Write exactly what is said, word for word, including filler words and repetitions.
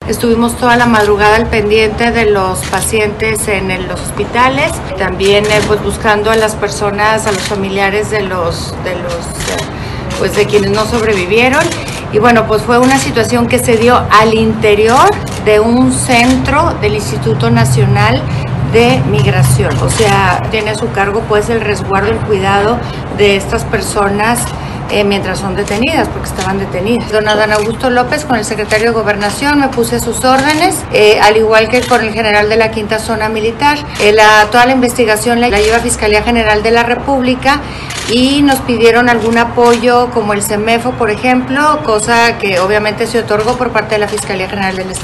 Estuvimos toda la madrugada al pendiente de los pacientes en el, los hospitales, también eh, pues buscando a las personas, a los familiares de los, de los eh, pues de quienes no sobrevivieron. Y bueno, pues fue una situación que se dio al interior de un centro del Instituto Nacional de Migración. O sea, tiene a su cargo pues el resguardo, el cuidado de estas personas eh, mientras son detenidas, porque estaban detenidas. Don Adán Augusto López, con el secretario de Gobernación, me puse a sus órdenes, eh, al igual que con el general de la Quinta Zona Militar. Eh, la, toda la investigación la, la lleva Fiscalía General de la República y nos pidieron algún apoyo como el CEMEFO, por ejemplo, cosa que obviamente se otorgó por parte de la Fiscalía General del Estado.